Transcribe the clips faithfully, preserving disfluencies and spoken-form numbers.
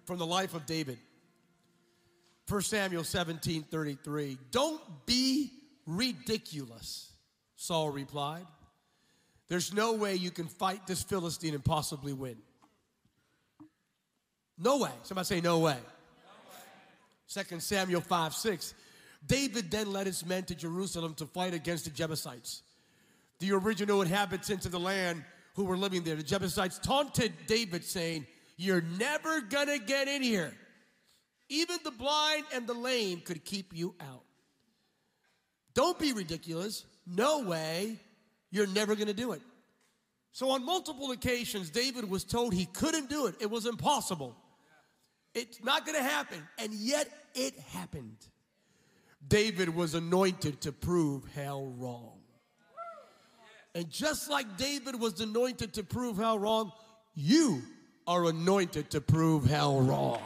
from the life of David. First Samuel seventeen thirty-three. Don't be ridiculous, Saul replied. There's no way you can fight this Philistine and possibly win. No way. Somebody say no way. No way. Second Samuel five six. David then led his men to Jerusalem to fight against the Jebusites, the original inhabitants of the land who were living there. The Jebusites taunted David, saying, "You're never gonna get in here. Even the blind and the lame could keep you out." Don't be ridiculous. No way. You're never gonna do it. So on multiple occasions, David was told he couldn't do it. It was impossible. It's not gonna happen. And yet it happened. David was anointed to prove hell wrong. And just like David was anointed to prove hell wrong, you are anointed to prove hell wrong.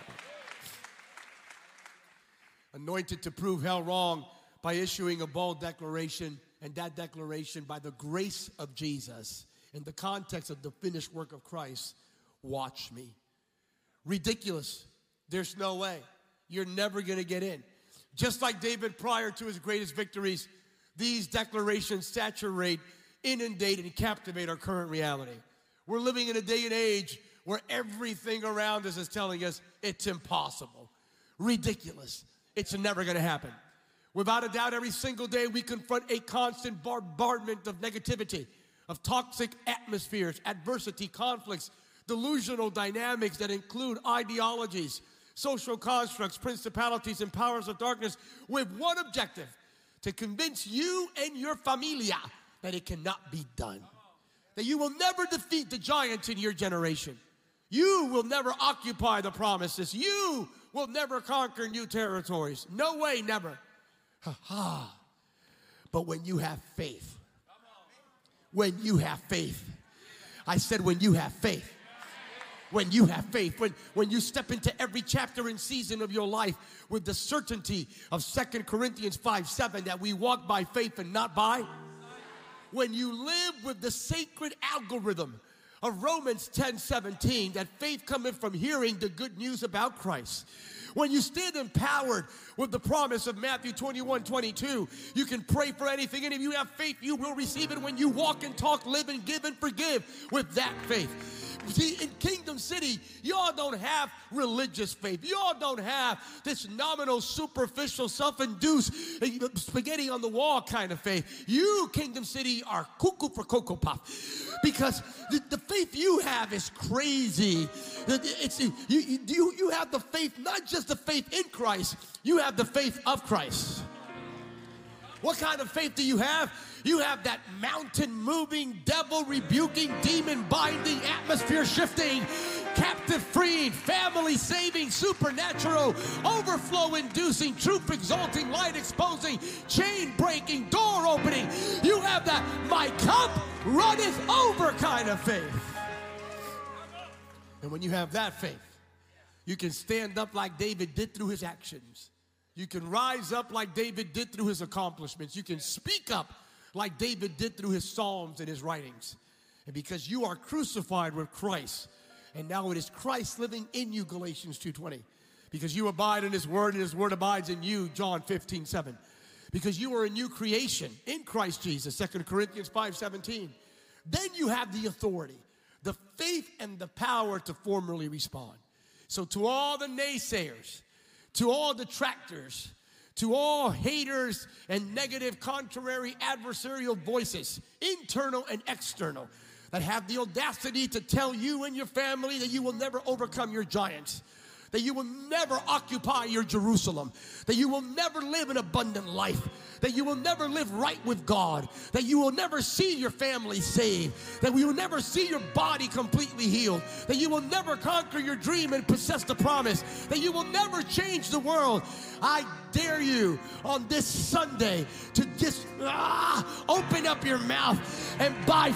Anointed to prove hell wrong by issuing a bold declaration, and that declaration by the grace of Jesus in the context of the finished work of Christ. Watch me. Ridiculous. There's no way. You're never going to get in. Just like David prior to his greatest victories, these declarations saturate, inundate, and captivate our current reality. We're living in a day and age where everything around us is telling us it's impossible, ridiculous. It's never going to happen. Without a doubt, every single day we confront a constant bombardment of negativity, of toxic atmospheres, adversity, conflicts, delusional dynamics that include ideologies, social constructs, principalities, and powers of darkness, with one objective: to convince you and your familia that it cannot be done. That you will never defeat the giants in your generation. You will never occupy the promises. You will never conquer new territories. No way, never. Ha ha. But when you have faith, when you have faith, I said when you have faith, when you have faith, when, when you step into every chapter and season of your life with the certainty of Second Corinthians five seven, that we walk by faith and not by, when you live with the sacred algorithm of Romans ten seventeen, that faith cometh from hearing the good news about Christ. When you stand empowered with the promise of Matthew twenty-one twenty-two, you can pray for anything, and if you have faith, you will receive it. When you walk and talk, live and give and forgive with that faith. See, in Kingdom City, y'all don't have religious faith. Y'all don't have this nominal, superficial, self-induced, spaghetti on the wall kind of faith. You, Kingdom City, are cuckoo for Cocoa Puff. Because the, the faith you have is crazy. It's, you, you, you have the faith, not just the faith in Christ, you have the faith of Christ. What kind of faith do you have? You have that mountain-moving, devil-rebuking, demon-binding, atmosphere-shifting, captive-freeing, family-saving, supernatural, overflow-inducing, truth-exalting, light-exposing, chain-breaking, door-opening. You have that my cup runneth over kind of faith. And when you have that faith, you can stand up like David did through his actions. You can rise up like David did through his accomplishments. You can speak up like David did through his psalms and his writings. And because you are crucified with Christ, and now it is Christ living in you, Galatians two twenty. Because you abide in his word, and his word abides in you, John fifteen seven. Because you are a new creation in Christ Jesus, Second Corinthians five seventeen. Then you have the authority, the faith, and the power to formally respond. So to all the naysayers, to all detractors, to all haters and negative, contrary, adversarial voices, internal and external, that have the audacity to tell you and your family that you will never overcome your giants, that you will never occupy your Jerusalem, that you will never live an abundant life, that you will never live right with God, that you will never see your family saved, that we will never see your body completely healed, that you will never conquer your dream and possess the promise, that you will never change the world. I dare you on this Sunday to just ah, open up your mouth and by,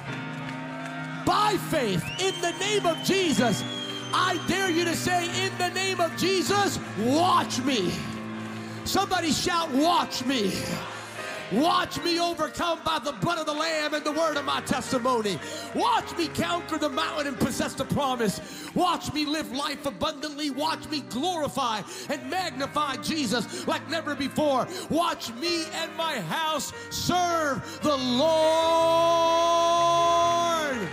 by faith in the name of Jesus, I dare you to say, in the name of Jesus, watch me. Somebody shout, watch me. Watch me overcome by the blood of the Lamb and the word of my testimony. Watch me conquer the mountain and possess the promise. Watch me live life abundantly. Watch me glorify and magnify Jesus like never before. Watch me and my house serve the Lord.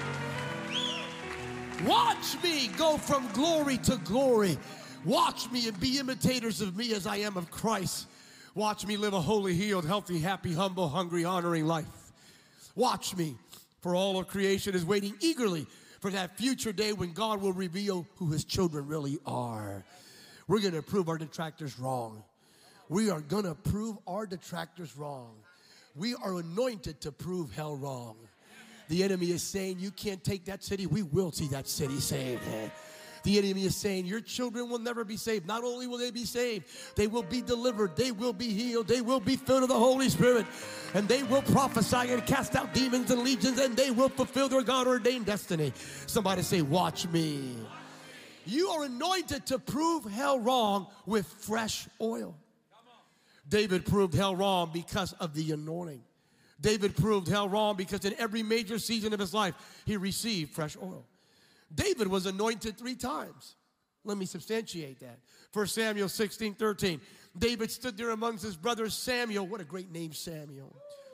Watch me go from glory to glory. Watch me and be imitators of me as I am of Christ. Watch me live a holy, healed, healthy, happy, humble, hungry, honoring life. Watch me, for all of creation is waiting eagerly for that future day when God will reveal who his children really are. We're going to prove our detractors wrong. We are going to prove our detractors wrong. We are anointed to prove hell wrong. The enemy is saying, you can't take that city. We will see that city saved. The enemy is saying, your children will never be saved. Not only will they be saved, they will be delivered. They will be healed. They will be filled with the Holy Spirit. And they will prophesy and cast out demons and legions. And they will fulfill their God-ordained destiny. Somebody say, watch me. You are anointed to prove hell wrong with fresh oil. David proved hell wrong because of the anointing. David proved hell wrong because in every major season of his life, he received fresh oil. David was anointed three times. Let me substantiate that. First Samuel sixteen thirteen. David stood there amongst his brothers. Samuel, what a great name, Samuel.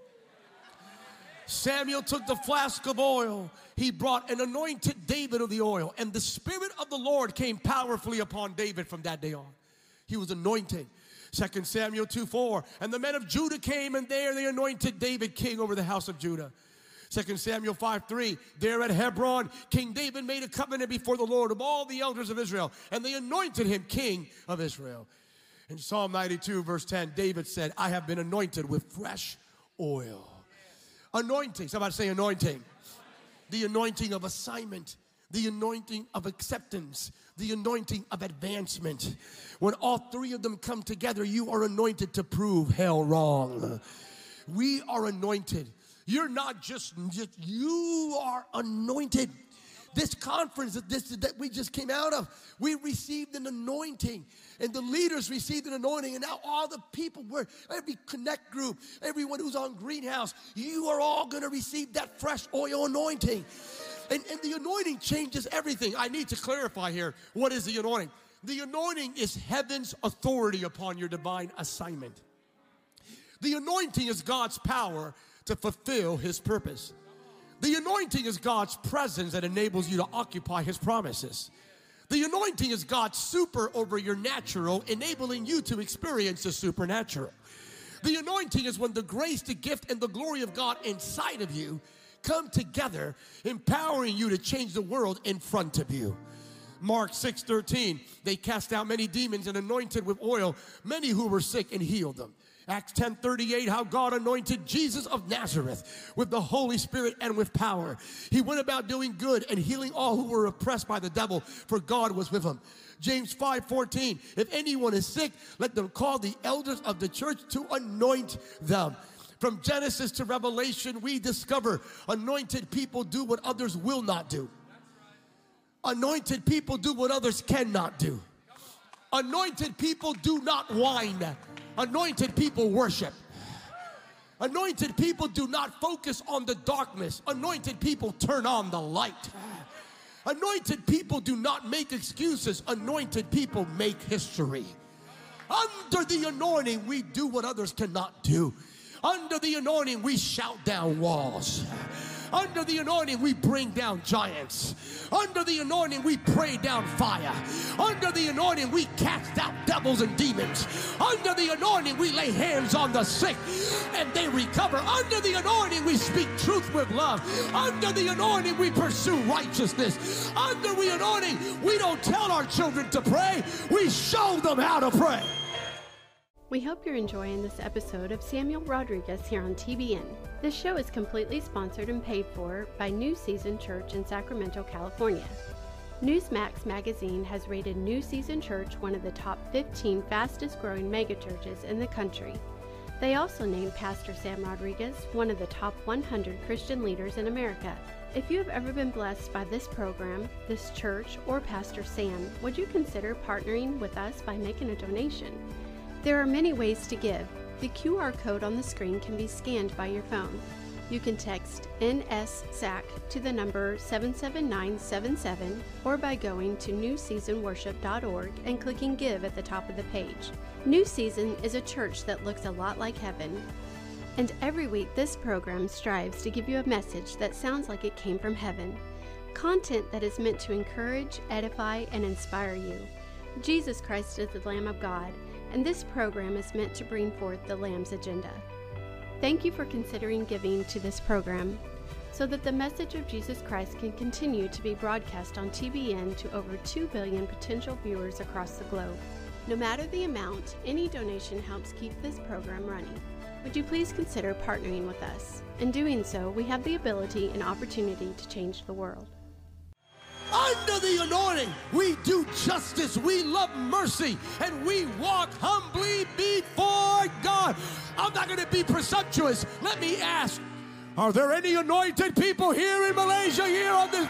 Samuel took the flask of oil. He brought and anointed David of the oil. And the Spirit of the Lord came powerfully upon David from that day on. He was anointed. Second Samuel two four. And the men of Judah came, and there they anointed David king over the house of Judah. Second Samuel five three, there at Hebron, King David made a covenant before the Lord of all the elders of Israel, and they anointed him king of Israel. In Psalm ninety-two, verse ten, David said, I have been anointed with fresh oil. Anointing, somebody say anointing. The anointing of assignment, the anointing of acceptance, the anointing of advancement. When all three of them come together, you are anointed to prove hell wrong. We are anointed. You're not just, just, you are anointed. This conference that, this, that we just came out of, we received an anointing. And the leaders received an anointing. And now all the people, were, every connect group, everyone who's on Greenhouse, you are all going to receive that fresh oil anointing. And, and the anointing changes everything. I need to clarify here, what is the anointing? The anointing is heaven's authority upon your divine assignment. The anointing is God's power to fulfill his purpose. The anointing is God's presence that enables you to occupy his promises. The anointing is God's super over your natural, enabling you to experience the supernatural. The anointing is when the grace, the gift, and the glory of God inside of you come together, empowering you to change the world in front of you. Mark six thirteen, they cast out many demons and anointed with oil many who were sick and healed them. Acts ten thirty-eight, how God anointed Jesus of Nazareth with the Holy Spirit and with power. He went about doing good and healing all who were oppressed by the devil, for God was with him. James five fourteen, if anyone is sick, let them call the elders of the church to anoint them. From Genesis to Revelation, we discover anointed people do what others will not do. Anointed people do what others cannot do. Anointed people do not whine. Anointed people worship. Anointed people do not focus on the darkness. Anointed people turn on the light. Anointed people do not make excuses. Anointed people make history. Under the anointing, we do what others cannot do. Under the anointing, we shout down walls. Under the anointing, we bring down giants. Under the anointing, we pray down fire. Under the anointing, we cast out devils and demons. Under the anointing, we lay hands on the sick and they recover. Under the anointing, we speak truth with love. Under the anointing, we pursue righteousness. Under the anointing, we don't tell our children to pray. We show them how to pray. We hope you're enjoying this episode of Samuel Rodriguez here on T B N. This show is completely sponsored and paid for by New Season Church in Sacramento, California. Newsmax magazine has rated New Season Church one of the top fifteen fastest growing megachurches in the country. They also named Pastor Sam Rodriguez one of the top one hundred Christian leaders in America. If you have ever been blessed by this program, this church, or Pastor Sam, would you consider partnering with us by making a donation? There are many ways to give. The Q R code on the screen can be scanned by your phone. You can text N S S A C to the number seven seven nine seven seven or by going to new season worship dot org and clicking Give at the top of the page. New Season is a church that looks a lot like heaven. And every week this program strives to give you a message that sounds like it came from heaven. Content that is meant to encourage, edify, and inspire you. Jesus Christ is the Lamb of God, and this program is meant to bring forth the Lamb's agenda. Thank you for considering giving to this program so that the message of Jesus Christ can continue to be broadcast on T B N to over two billion potential viewers across the globe. No matter the amount, any donation helps keep this program running. Would you please consider partnering with us? In doing so, we have the ability and opportunity to change the world. Under the anointing, we do justice, we love mercy, and we walk humbly before God. I'm not going to be presumptuous. Let me ask, are there any anointed people here in Malaysia here on this?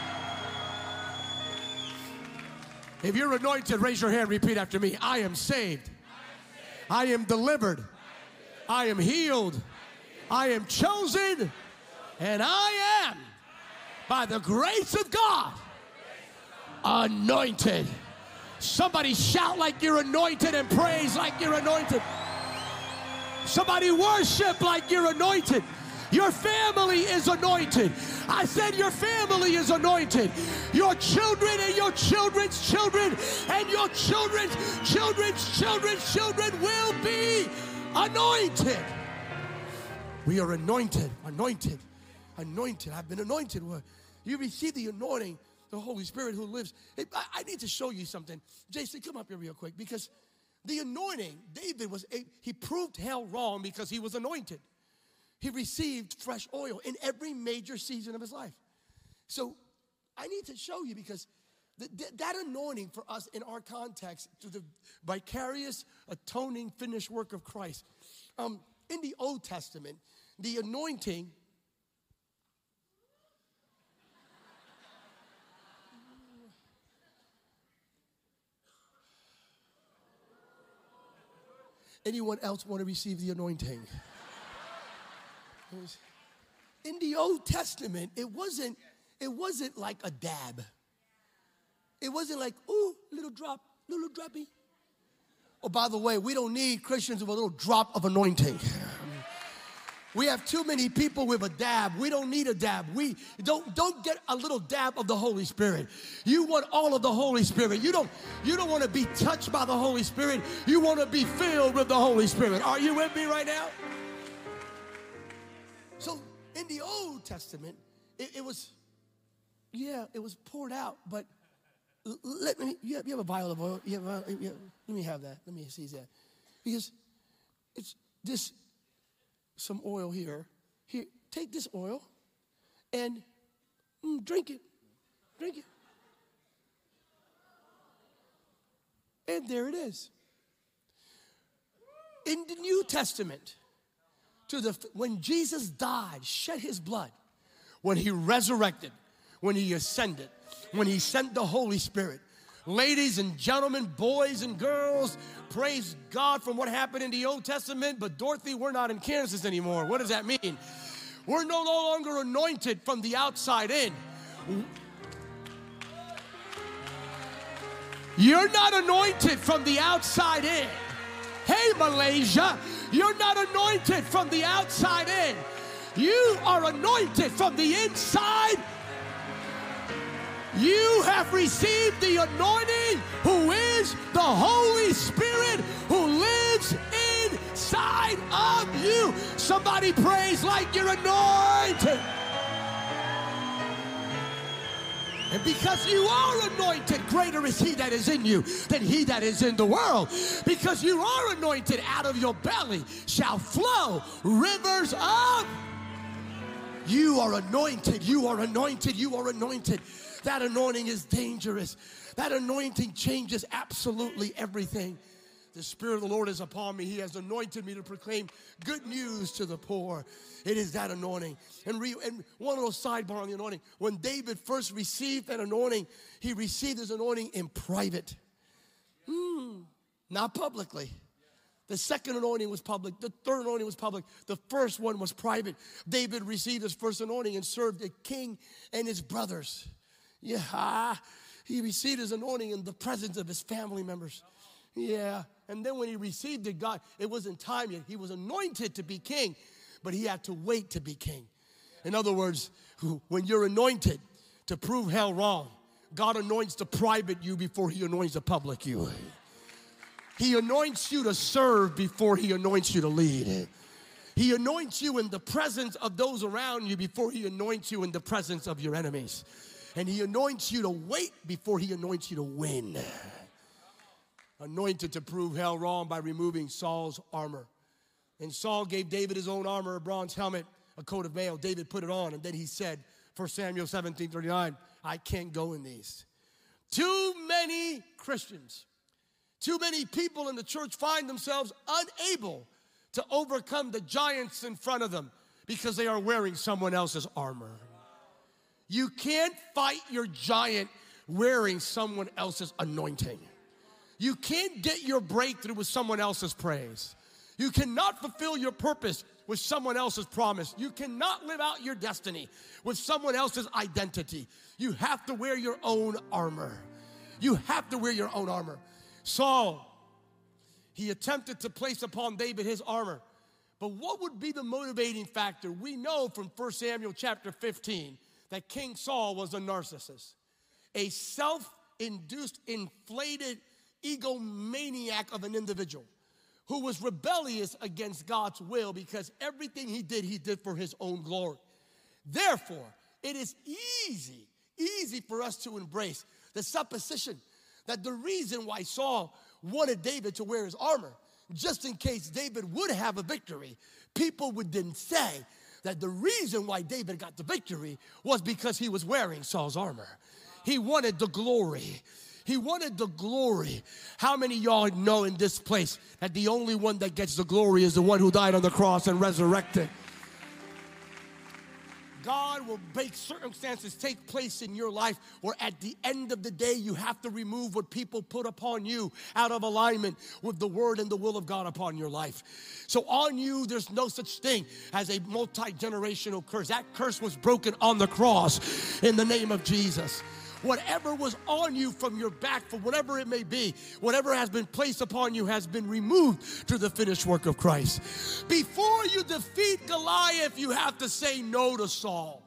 If you're anointed, raise your hand, repeat after me. I am saved. I am delivered. I am healed. I am chosen. And I am, by the grace of God, anointed. Somebody shout like you're anointed and praise like you're anointed. Somebody worship like you're anointed. Your family is anointed. I said your family is anointed. Your children and your children's children and your children's children's children's children will be anointed. We are anointed, anointed, anointed. I've been anointed. You receive the anointing, the Holy Spirit who lives. I need to show you something. Jason, come up here real quick, because the anointing, David was, he proved hell wrong because he was anointed. He received fresh oil in every major season of his life. So I need to show you, because th- th- that anointing for us in our context, through the vicarious, atoning, finished work of Christ. Um, in the Old Testament, the anointing anyone else want to receive the anointing? In the Old Testament, it wasn't, it wasn't like a dab. It wasn't like, ooh, little drop, little droppy. Oh, by the way, we don't need Christians with a little drop of anointing. We have too many people with a dab. We don't need a dab. We don't don't get a little dab of the Holy Spirit. You want all of the Holy Spirit. You don't you don't want to be touched by the Holy Spirit. You want to be filled with the Holy Spirit. Are you with me right now? So in the Old Testament, it, it was, yeah, it was poured out. But l- let me, you have, you have a vial of oil. You have, uh, you have, let me have that. Let me see that. Because it's this, some oil here. Here, take this oil and mm, drink it. Drink it. And there it is. In the New Testament, to the when Jesus died, shed his blood, when he resurrected, when he ascended, when he sent the Holy Spirit. Ladies and gentlemen, boys and girls, praise God from what happened in the Old Testament. But Dorothy, we're not in Kansas anymore. What does that mean? We're no longer anointed from the outside in. You're not anointed from the outside in. Hey, Malaysia, you're not anointed from the outside in. You are anointed from the inside. You have received the anointing, who is the Holy Spirit who lives inside of you. Somebody praise like you're anointed. And because you are anointed, greater is he that is in you than he that is in the world. Because you are anointed, out of your belly shall flow rivers of. You are anointed, you are anointed, you are anointed. That anointing is dangerous. That anointing changes absolutely everything. The Spirit of the Lord is upon me. He has anointed me to proclaim good news to the poor. It is that anointing. And, re, and one little sidebar on the anointing. When David first received that anointing, he received his anointing in private. Hmm, not publicly. The second anointing was public. The third anointing was public. The first one was private. David received his first anointing and served the king and his brothers. Yeah, he received his anointing in the presence of his family members. Yeah, and then when he received it, God, it wasn't time yet. He was anointed to be king, but he had to wait to be king. In other words, when you're anointed to prove hell wrong, God anoints the private you before he anoints the public you. He anoints you to serve before he anoints you to lead. He anoints you in the presence of those around you before he anoints you in the presence of your enemies. And he anoints you to wait before he anoints you to win. Anointed to prove hell wrong by removing Saul's armor. And Saul gave David his own armor, a bronze helmet, a coat of mail. David put it on, and then he said, First Samuel seventeen thirty-nine, I can't go in these. Too many Christians, too many people in the church find themselves unable to overcome the giants in front of them because they are wearing someone else's armor. You can't fight your giant wearing someone else's anointing. You can't get your breakthrough with someone else's praise. You cannot fulfill your purpose with someone else's promise. You cannot live out your destiny with someone else's identity. You have to wear your own armor. You have to wear your own armor. Saul, he attempted to place upon David his armor. But what would be the motivating factor? We know from First Samuel chapter fifteen that King Saul was a narcissist, a self-induced, inflated egomaniac of an individual who was rebellious against God's will because everything he did, he did for his own glory. Therefore, it is easy, easy for us to embrace the supposition that the reason why Saul wanted David to wear his armor, just in case David would have a victory, people would then say that the reason why David got the victory was because he was wearing Saul's armor. He wanted the glory. He wanted the glory. How many of y'all know in this place that the only one that gets the glory is the one who died on the cross and resurrected? God will make circumstances take place in your life where at the end of the day you have to remove what people put upon you out of alignment with the word and the will of God upon your life. So on you, there's no such thing as a multi-generational curse. That curse was broken on the cross in the name of Jesus. Whatever was on you from your back, for whatever it may be, whatever has been placed upon you has been removed through the finished work of Christ. Before you defeat Goliath, you have to say no to Saul.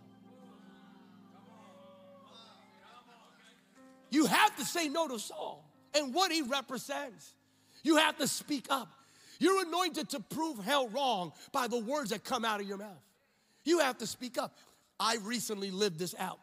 You have to say no to Saul and what he represents. You have to speak up. You're anointed to prove hell wrong by the words that come out of your mouth. You have to speak up. I recently lived this out.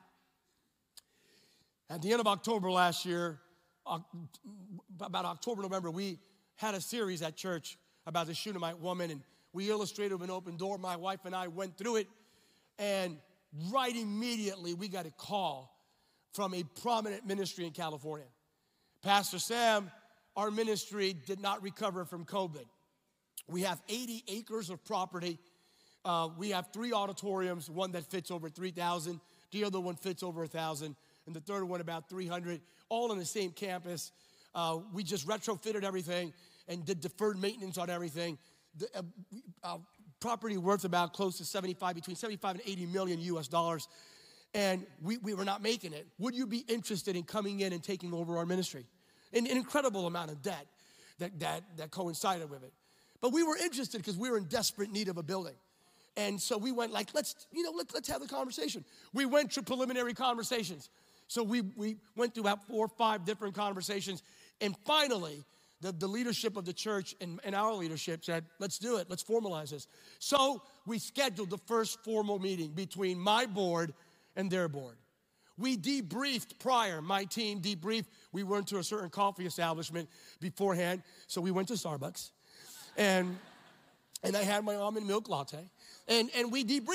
At the end of October last year, about October, November, we had a series at church about the Shunammite woman, and we illustrated an open door. My wife and I went through it, and right immediately, we got a call from a prominent ministry in California. Pastor Sam, our ministry did not recover from COVID. We have eighty acres of property. Uh, we have three auditoriums, one that fits over three thousand, the other one fits over one thousand. And the third one about three hundred, all on the same campus. Uh, we just retrofitted everything and did deferred maintenance on everything. The uh, uh, property worth about close to seventy-five, between seventy-five and eighty million U S dollars. And we, we were not making it. Would you be interested in coming in and taking over our ministry? An, an incredible amount of debt that, that, that coincided with it. But we were interested because we were in desperate need of a building. And so we went like, let's, you know, let, let's have the conversation. We went through preliminary conversations. So we, we went through about four or five different conversations. And finally, the, the leadership of the church and, and our leadership said, let's do it. Let's formalize this. So we scheduled the first formal meeting between my board and their board. We debriefed prior. My team debriefed. We went to a certain coffee establishment beforehand. So we went to Starbucks. And, and I had my almond milk latte. And, and we debriefed.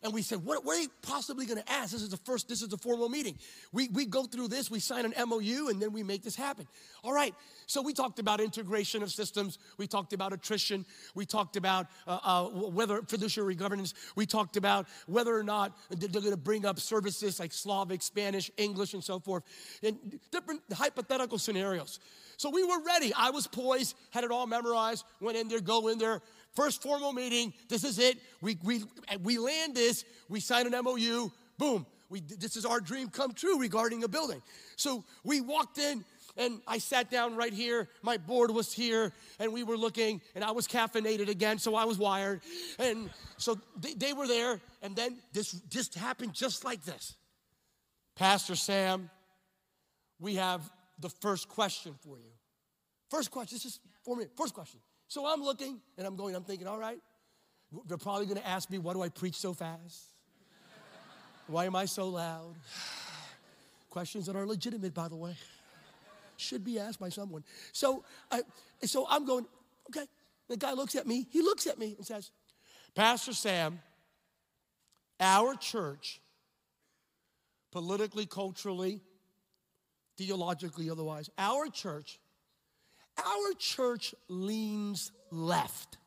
And we said, what, what are they possibly going to ask? This is the first, this is the formal meeting. We, we go through this, we sign an M O U, and then we make this happen. All right, so we talked about integration of systems. We talked about attrition. We talked about uh, uh, whether fiduciary governance. We talked about whether or not they're going to bring up services like Slavic, Spanish, English, and so forth, and different hypothetical scenarios. So we were ready. I was poised, had it all memorized, went in there, go in there. First formal meeting, this is it. We, we, we land this, we sign an M O U, boom. We, this is our dream come true regarding a building. So we walked in, and I sat down right here. My board was here, and we were looking, and I was caffeinated again, so I was wired. And so they, they were there, and then this just happened just like this. Pastor Sam, we have the first question for you. First question, this is for me, first question. So I'm looking, and I'm going, I'm thinking, all right, they're probably going to ask me, why do I preach so fast? Why am I so loud? Questions that are legitimate, by the way. Should be asked by someone. So, I, so I'm going, okay. The guy looks at me. He looks at me and says, Pastor Sam, our church, politically, culturally, theologically, otherwise, our church, our church leans left.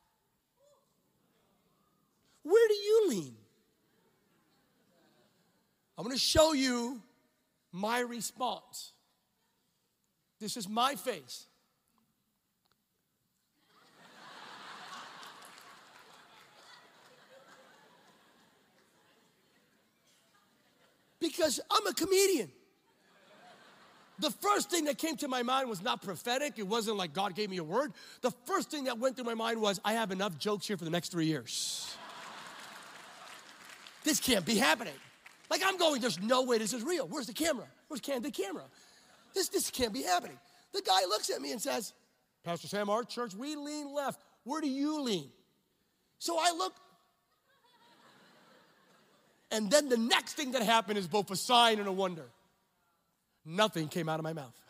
Where do you lean? I'm going to show you my response. This is my face. Because I'm a comedian. The first thing that came to my mind was not prophetic. It wasn't like God gave me a word. The first thing that went through my mind was, I have enough jokes here for the next three years. This can't be happening. Like I'm going, there's no way this is real. Where's the camera? Where's the camera? This, this can't be happening. The guy looks at me and says, Pastor Sam, our church, we lean left. Where do you lean? So I look. And then the next thing that happened is both a sign and a wonder. Nothing came out of my mouth.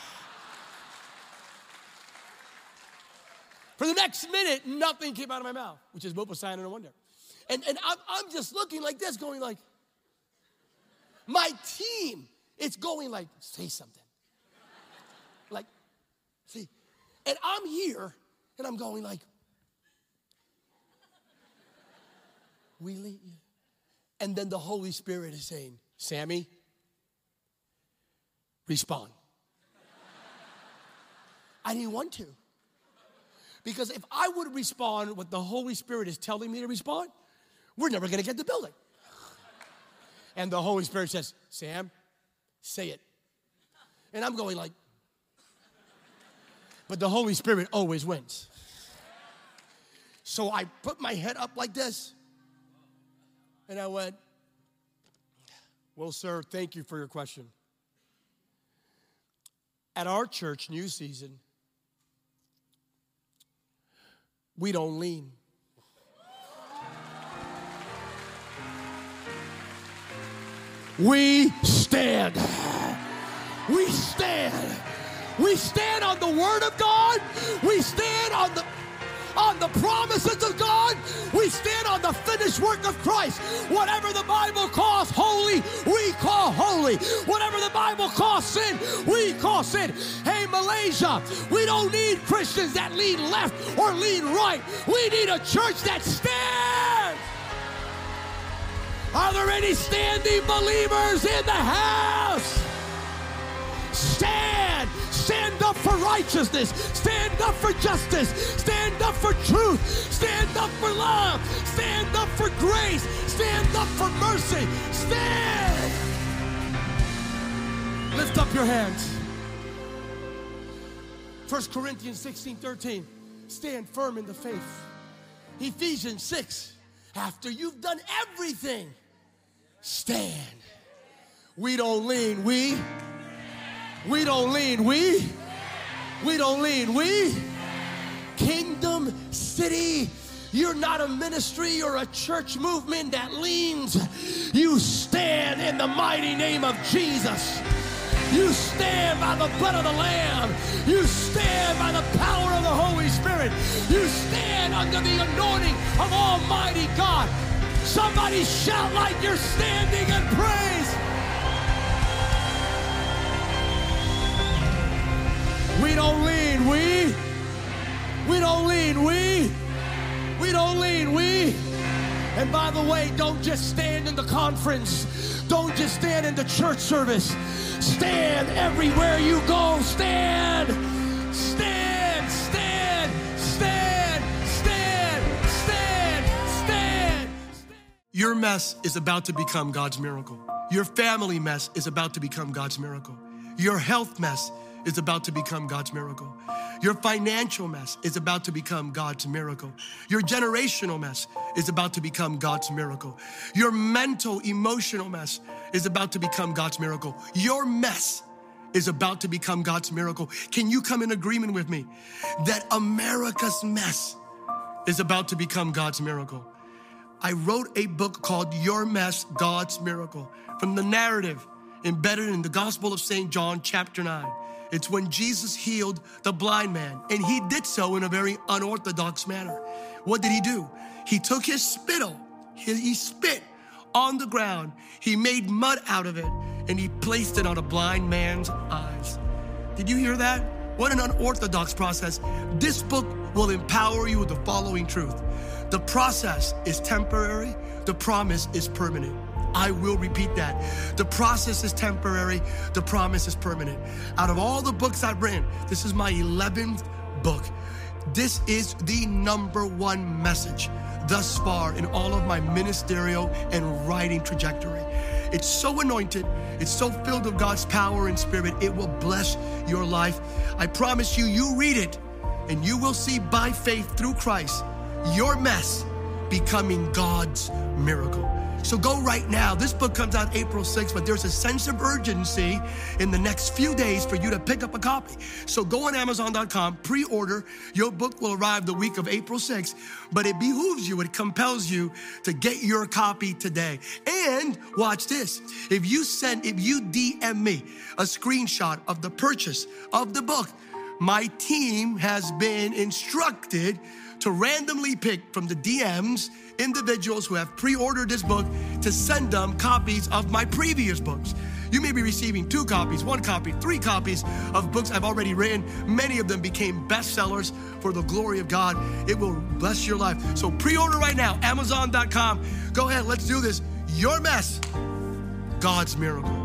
For the next minute, nothing came out of my mouth, which is both a sign and a wonder. And, and I'm, I'm just looking like this, going like, my team, it's going like, say something. Like, see. And I'm here, and I'm going like, we lead you. And then the Holy Spirit is saying, Sammy, respond. I didn't want to. Because if I would respond what the Holy Spirit is telling me to respond, we're never going to get the building. And the Holy Spirit says, Sam, say it. And I'm going like, but the Holy Spirit always wins. So I put my head up like this, and I went, well, sir, thank you for your question. At our church, New Season, we don't lean. We stand. We stand. We stand on the Word of God. We stand on the on the promises of God. We stand on the finished work of Christ. Whatever the Bible calls holy, we call holy. Whatever the Bible calls sin, we call sin. Hey, Malaysia, we don't need Christians that lean left or lean right. We need a church that stands. Are there any standing believers in the house? Stand. Stand up for righteousness. Stand up for justice. Stand up for truth. Stand up for love. Stand up for grace. Stand up for mercy. Stand. Lift up your hands. First Corinthians sixteen thirteen. Stand firm in the faith. Ephesians six. After you've done everything, stand. We don't lean, we. We don't lean, we. We don't lean, we. Kingdom City, you're not a ministry or a church movement that leans. You stand in the mighty name of Jesus. You stand by the blood of the Lamb. You stand by the power of the Holy Spirit. You stand under the anointing of Almighty God. Somebody shout like you're standing and praise. We don't lean, we. We don't lean, we. We don't lean, we. And by the way, don't just stand in the conference. Don't just stand in the church service. Stand everywhere you go. Stand. Stand, stand, stand, stand, stand, stand. Your mess is about to become God's miracle. Your family mess is about to become God's miracle. Your health mess is about to become God's miracle. Your financial mess is about to become God's miracle. Your generational mess is about to become God's miracle. Your mental, emotional mess is about to become God's miracle. Your mess is about to become God's miracle. Can you come in agreement with me that America's mess is about to become God's miracle? I wrote a book called Your Mess, God's Miracle, from the narrative embedded in the Gospel of Saint John, chapter nine. It's when Jesus healed the blind man, and he did so in a very unorthodox manner. What did he do? He took his spittle, he, he spit on the ground, he made mud out of it, and he placed it on a blind man's eyes. Did you hear that? What an unorthodox process. This book will empower you with the following truth. The process is temporary, the promise is permanent. I will repeat that. The process is temporary, the promise is permanent. Out of all the books I've written, this is my eleventh book. This is the number one message thus far in all of my ministerial and writing trajectory. It's so anointed, it's so filled with God's power and spirit, it will bless your life. I promise you, you read it, and you will see by faith through Christ, your mess becoming God's miracle. So go right now. This book comes out April sixth, but there's a sense of urgency in the next few days for you to pick up a copy. So go on Amazon dot com, pre-order. Your book will arrive the week of April sixth, but it behooves you, it compels you to get your copy today. And watch this. If you send, if you D M me a screenshot of the purchase of the book, my team has been instructed to randomly pick from the D Ms individuals who have pre-ordered this book to send them copies of my previous books. You may be receiving two copies, one copy, three copies of books I've already written. Many of them became bestsellers for the glory of God. It will bless your life. So pre-order right now, Amazon dot com. Go ahead, let's do this. Your mess, God's miracle.